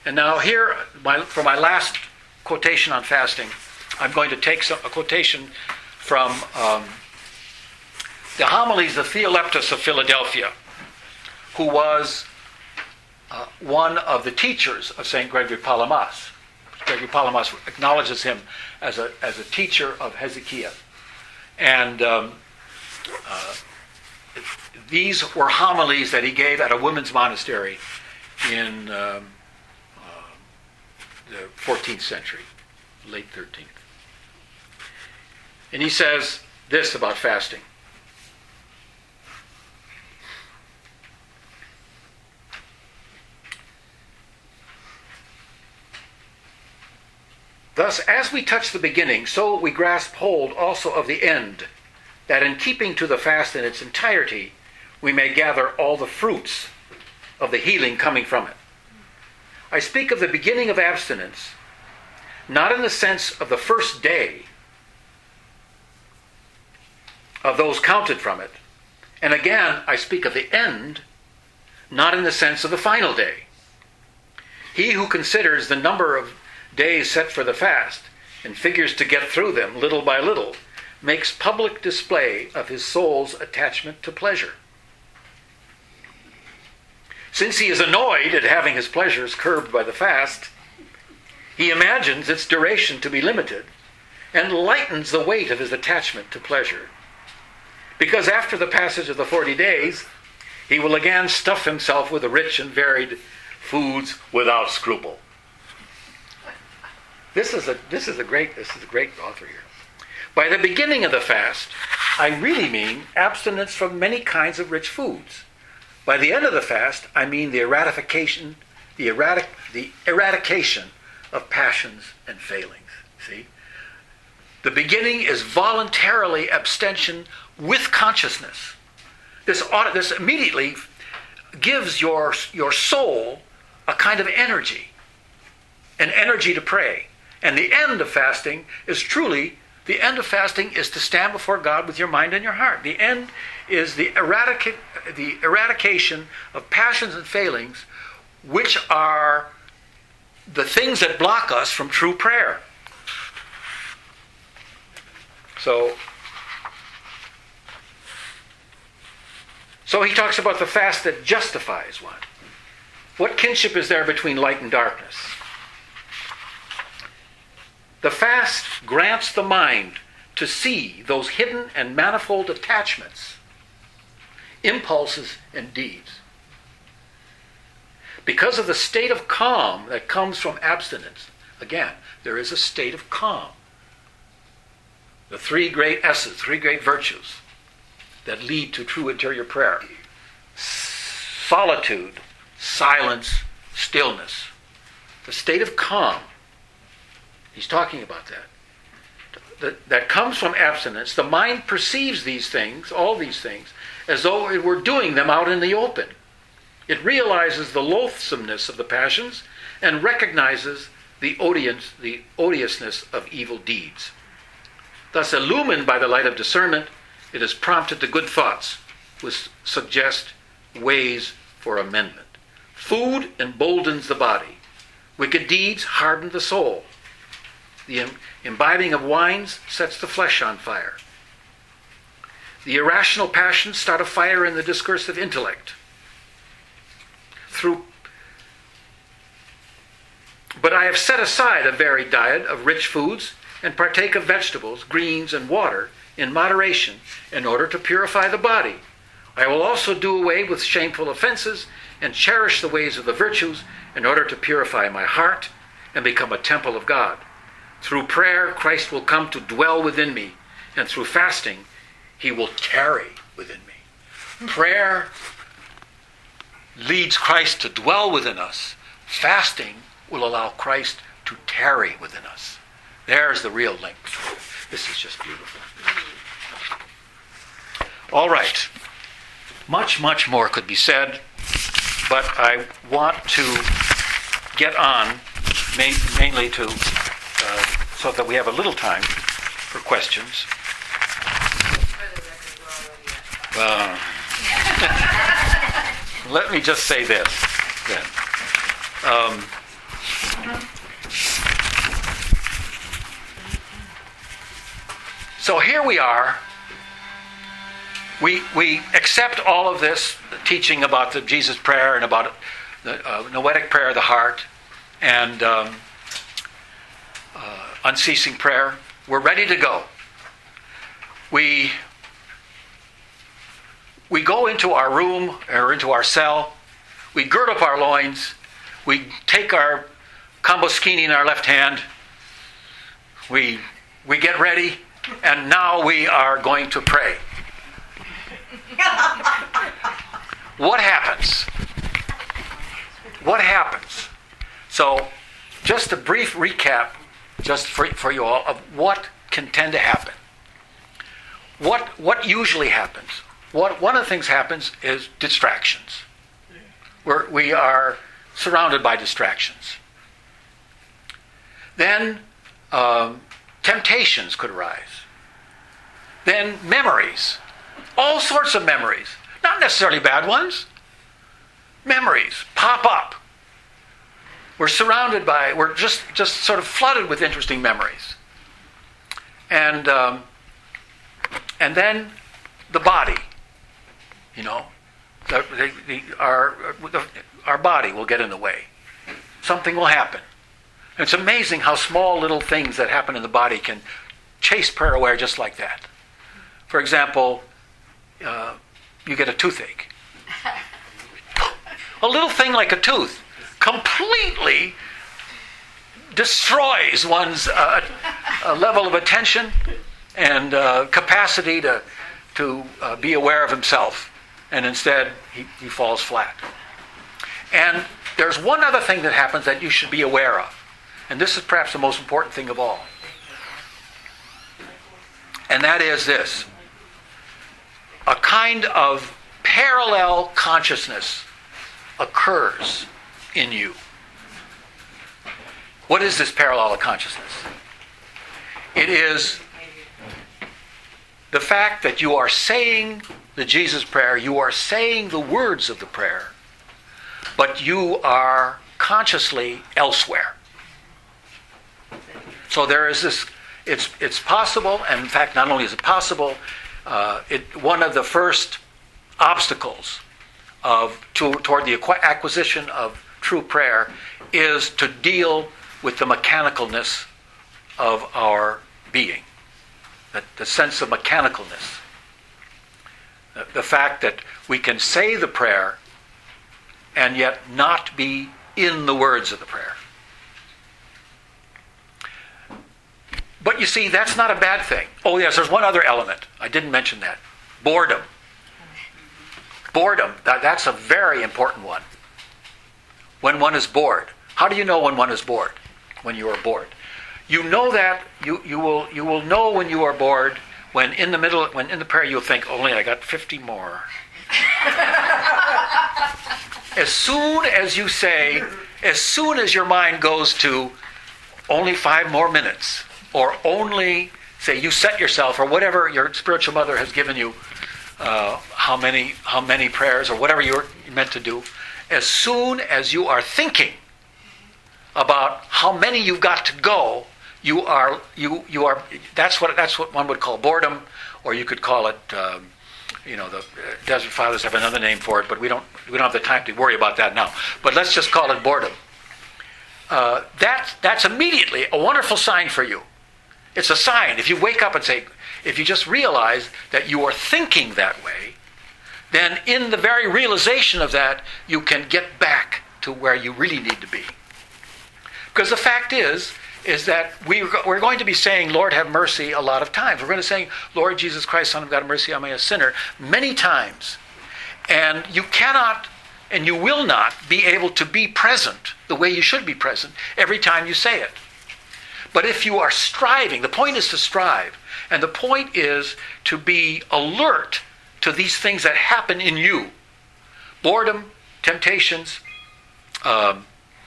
And now here, for my last quotation on fasting, I'm going to take a quotation from the homilies of Theoleptus of Philadelphia, who was one of the teachers of St. Gregory Palamas. Gregory Palamas acknowledges him as a teacher of Hezekiah. And these were homilies that he gave at a women's monastery in the 14th century, late 13th. And he says this about fasting. Thus, as we touch the beginning, so we grasp hold also of the end, that in keeping to the fast in its entirety, we may gather all the fruits of the healing coming from it. I speak of the beginning of abstinence, not in the sense of the first day of those counted from it, and again, I speak of the end, not in the sense of the final day. He who considers the number of days set for the fast, and figures to get through them little by little, makes public display of his soul's attachment to pleasure. Since he is annoyed at having his pleasures curbed by the fast, he imagines its duration to be limited, and lightens the weight of his attachment to pleasure. Because after the passage of the 40 days, he will again stuff himself with the rich and varied foods without scruple. This is a great author here. By the beginning of the fast, I really mean abstinence from many kinds of rich foods. By the end of the fast, I mean the eradication of passions and failings. See? The beginning is voluntarily abstention with consciousness. This immediately gives your soul a kind of energy, an energy to pray. And the end of fasting is to stand before God with your mind and your heart. The end is the eradication of passions and failings, which are the things that block us from true prayer. So he talks about the fast that justifies one. What kinship is there between light and darkness? The fast grants the mind to see those hidden and manifold attachments, impulses, and deeds. Because of the state of calm that comes from abstinence, again, there is a state of calm. The three great S's, three great virtues that lead to true interior prayer: solitude, silence, stillness. The state of calm. He's talking about that comes from abstinence. The mind perceives these things, all these things, as though it were doing them out in the open. It realizes the loathsomeness of the passions and recognizes the odiousness of evil deeds. Thus, illumined by the light of discernment, it is prompted to good thoughts, which suggest ways for amendment. Food emboldens the body. Wicked deeds harden the soul. The imbibing of wines sets the flesh on fire. The irrational passions start a fire in the discursive intellect. But I have set aside a varied diet of rich foods and partake of vegetables, greens, and water in moderation in order to purify the body. I will also do away with shameful offenses and cherish the ways of the virtues in order to purify my heart and become a temple of God. Through prayer, Christ will come to dwell within me, and through fasting, he will tarry within me. Prayer leads Christ to dwell within us. Fasting will allow Christ to tarry within us. There's the real link. This is just beautiful. All right. Much, much more could be said, but I want to get on mainly to so that we have a little time for questions. Let me just say this then. So here we are. We accept all of this teaching about the Jesus prayer and about the noetic prayer of the heart and unceasing prayer. We're ready to go. We go into our room or into our cell. We gird up our loins. We take our kamboskini in our left hand. We get ready, and now we are going to pray. What happens? What happens? So, just a brief recap, just for you all, of what can tend to happen. What usually happens? One of the things happens is distractions. We are surrounded by distractions. Then temptations could arise. Then memories. All sorts of memories. Not necessarily bad ones. Memories pop up. We're surrounded by, we're just sort of flooded with interesting memories. And then the body. You know, our body will get in the way. Something will happen. And it's amazing how small little things that happen in the body can chase prayer away just like that. For example, you get a toothache. A little thing like a tooth completely destroys one's level of attention and capacity to be aware of himself. And instead, he falls flat. And there's one other thing that happens that you should be aware of. And this is perhaps the most important thing of all. And that is this. A kind of parallel consciousness occurs in you. What is this parallel consciousness? It is the fact that you are saying the Jesus prayer, you are saying the words of the prayer, but you are consciously elsewhere. So there is this, it's possible, and in fact not only is it possible, one of the first obstacles toward the acquisition of true prayer is to deal with the mechanicalness of our being, the sense of mechanicalness. The fact that we can say the prayer and yet not be in the words of the prayer. But you see, that's not a bad thing. Oh yes, there's one other element. I didn't mention that. Boredom. Boredom, that's a very important one. When one is bored. How do you know when one is bored? When you are bored. You know that, you will know when you are bored when in the prayer you'll think, only I got 50 more. As soon as you say, as soon as your mind goes to only 5 more minutes, or only, say, you set yourself, or whatever your spiritual mother has given you, how many prayers, or whatever you're meant to do, as soon as you are thinking about how many you've got to go, you are that's what one would call boredom, or you could call it the Desert Fathers have another name for it, but we don't have the time to worry about that now. But let's just call it boredom. That's immediately a wonderful sign for you. It's a sign. If you wake up and say, if you just realize that you are thinking that way, then in the very realization of that, you can get back to where you really need to be. Because the fact is that we're going to be saying, Lord, have mercy a lot of times. We're going to say, Lord Jesus Christ, Son of God, have mercy on me, a sinner, many times. And you cannot and you will not be able to be present the way you should be present every time you say it. But if you are striving, the point is to strive, and the point is to be alert to these things that happen in you. Boredom, temptations, the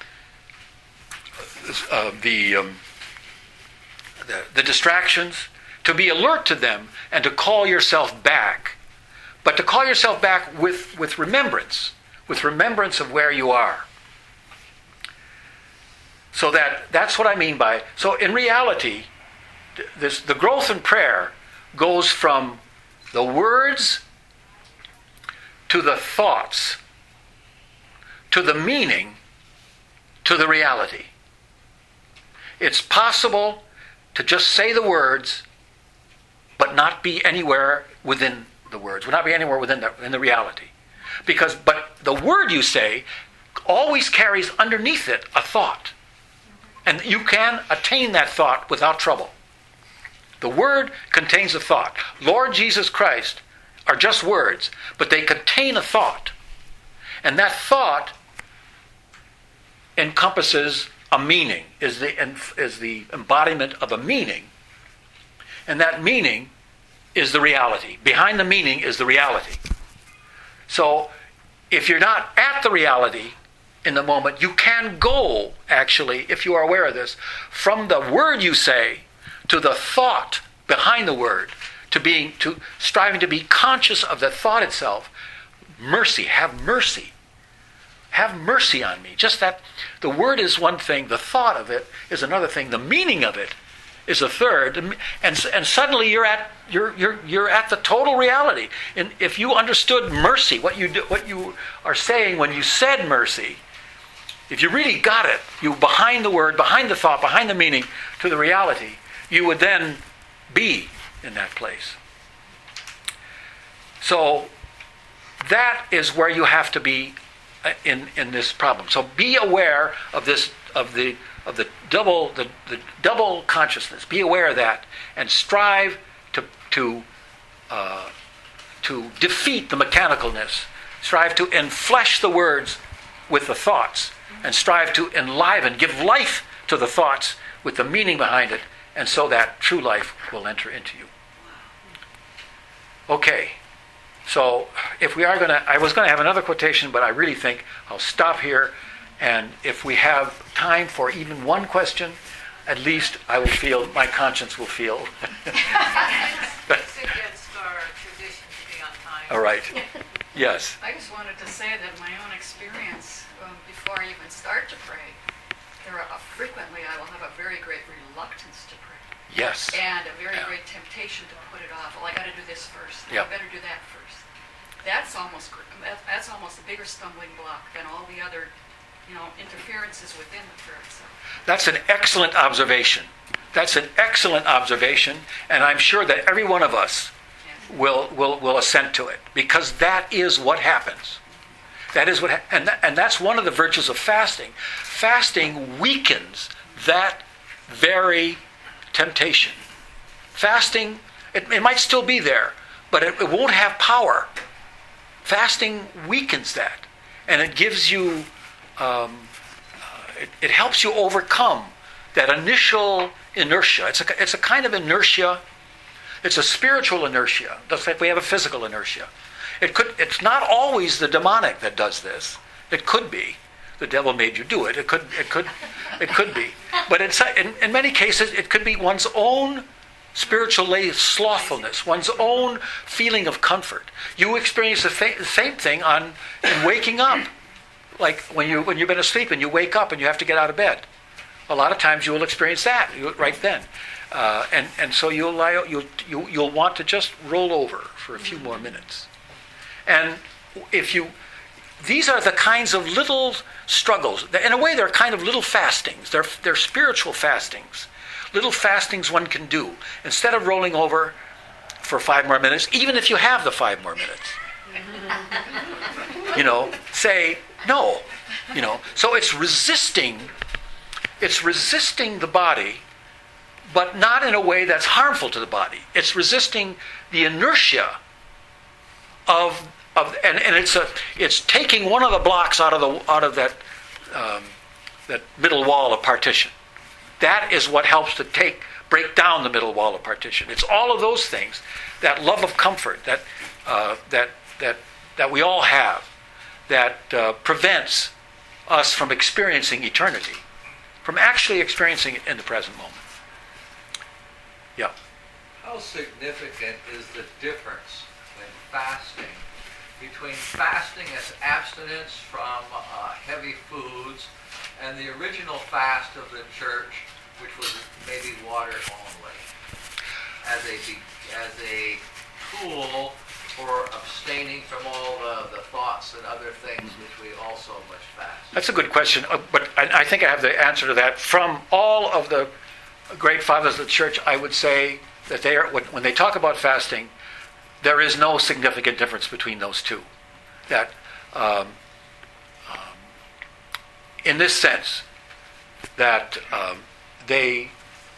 distractions, to be alert to them and to call yourself back. But to call yourself back with remembrance of where you are. So that's what I mean by, so in reality, the growth in prayer goes from the words to the thoughts to the meaning to the reality. It's possible to just say the words but not be anywhere within the words, not be anywhere within the reality. But the word you say always carries underneath it a thought. And you can attain that thought without trouble. The word contains a thought. Lord Jesus Christ are just words, but they contain a thought. And that thought encompasses a meaning, is the embodiment of a meaning. And that meaning is the reality. Behind the meaning is the reality. So if you're not at the reality in the moment, you can go, actually, if you are aware of this, from the word you say to the thought behind the word, to striving to be conscious of the thought itself. Mercy, have mercy. Have mercy on me. Just that, the word is one thing, the thought of it is another thing, the meaning of it is a third, and suddenly you're at the total reality. And if you understood mercy, what you are saying when you said mercy, if you really got it, you behind the word, behind the thought, behind the meaning to the reality, you would then be in that place. So that is where you have to be in this problem. So be aware of this, of the double consciousness. Be aware of that and strive to defeat the mechanicalness. Strive to enflesh the words with the thoughts, and strive to enliven, give life to the thoughts with the meaning behind it, and so that true life will enter into you. Okay, so if we are I was going to have another quotation, but I really think I'll stop here, and if we have time for even one question, at least I will feel, my conscience will feel. It's against our tradition to be on time. All right. Yes. I just wanted to say that my own experience, before I even start to pray, frequently I will have a very great reluctance to pray. Yes. And a very great temptation to put it off. Well, I got to do this first. Yep. I better do that first. That's almost a bigger stumbling block than all the other, interferences within the prayer itself. That's an excellent observation. That's an excellent observation, and I'm sure that every one of us will assent to it, because that is what happens. That is what, and that's one of the virtues of fasting. Fasting weakens that very temptation. Fasting, it might still be there, but it won't have power. Fasting weakens that, and it gives you, it helps you overcome that initial inertia. It's a kind of inertia. It's a spiritual inertia, just like we have a physical inertia. It's not always the demonic that does this. It could be. The devil made you do it. It could be. But in many cases, it could be one's own spiritual slothfulness, one's own feeling of comfort. You experience the same thing in waking up. Like when you've been asleep and you wake up and you have to get out of bed. A lot of times you will experience that right then. And so you'll want to just roll over for a few more minutes. And these are the kinds of little struggles. In a way, they're kind of little fastings. They're spiritual fastings. Little fastings one can do. Instead of rolling over for 5 more minutes, even if you have the 5 more minutes. Say no. So it's resisting the body, but not in a way that's harmful to the body. It's resisting the inertia of it's taking one of the blocks out of that middle wall of partition. That is what helps to break down the middle wall of partition. It's all of those things, that love of comfort that we all have, that prevents us from experiencing eternity, from actually experiencing it in the present moment. Yeah. How significant is the difference between fasting as abstinence from heavy foods and the original fast of the church, which was maybe water only, as a tool for abstaining from all the thoughts and other things which we also must fast? That's a good question, but I think I have the answer to that. From all of the great fathers of the church, I would say that they are, when they talk about fasting, there is no significant difference between those two. That, in this sense, that they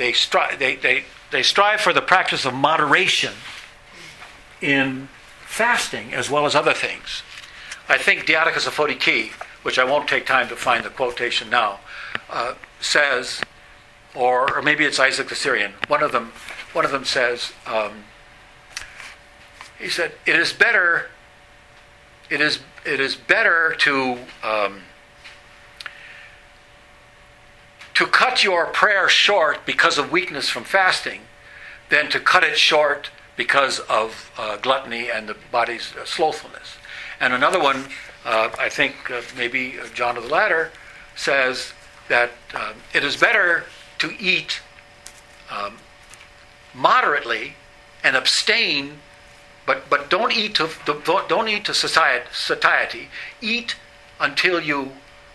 strive for the practice of moderation in fasting as well as other things. I think Diadochus Aphrodiki, which I won't take time to find the quotation now, says, or maybe it's Isaac the Syrian. One of them says, he said, it is better to cut your prayer short because of weakness from fasting than to cut it short because of gluttony and the body's slothfulness. And another one, I think maybe John of the Ladder, says that it is better to eat moderately and abstain, but don't eat to satiety. Eat until you,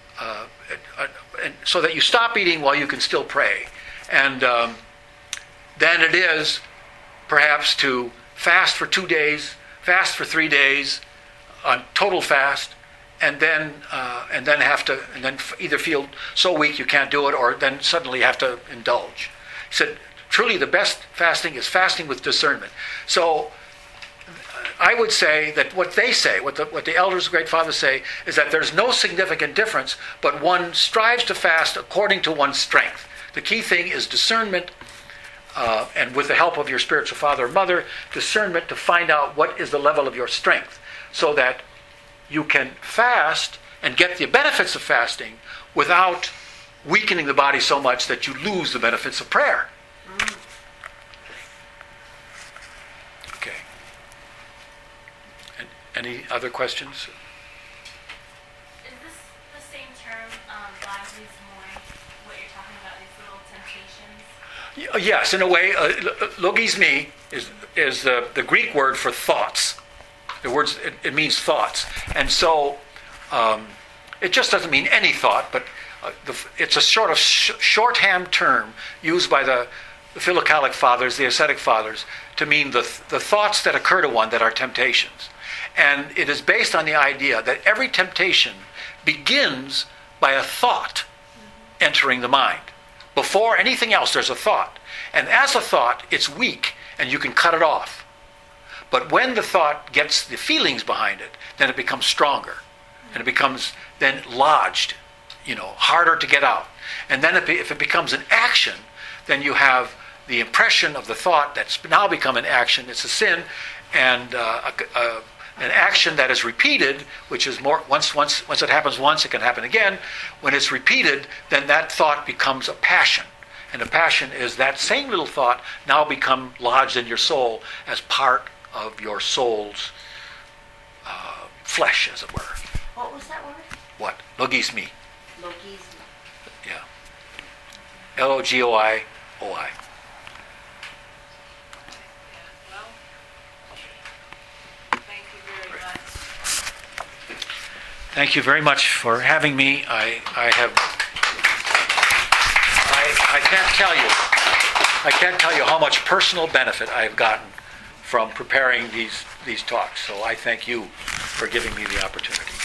so that you stop eating while you can still pray. And then it is perhaps to fast for 2 days, fast for 3 days, on total fast, and then either feel so weak you can't do it, or then suddenly have to indulge. He said, truly the best fasting is fasting with discernment. So I would say that what they say, what the elders, great fathers say, is that there's no significant difference, but one strives to fast according to one's strength. The key thing is discernment, and with the help of your spiritual father or mother, discernment to find out what is the level of your strength, so that you can fast and get the benefits of fasting without weakening the body so much that you lose the benefits of prayer. Okay. Any other questions? Is this the same term, logismoi, what you're talking about, these little temptations? Yes, in a way, logismi is the Greek word for thoughts. The words, it means thoughts. And so it just doesn't mean any thought, but it's a sort of shorthand term used by the Philocalic fathers, the ascetic fathers, to mean the thoughts that occur to one that are temptations. And it is based on the idea that every temptation begins by a thought entering the mind. Before anything else, there's a thought. And as a thought, it's weak, and you can cut it off. But when the thought gets the feelings behind it, then it becomes stronger. And it becomes then lodged, harder to get out. And then if it becomes an action, then you have the impression of the thought that's now become an action. It's a sin, and an action that is repeated, which is more, once it happens once, it can happen again. When it's repeated, then that thought becomes a passion. And a passion is that same little thought now become lodged in your soul as part of your soul's flesh, as it were. What was that word? What? Logismi. Logismi. Yeah. Logioi. Well, thank you very much. Thank you very much for having me. I can't tell you how much personal benefit I've gotten from preparing these talks. So I thank you for giving me the opportunity.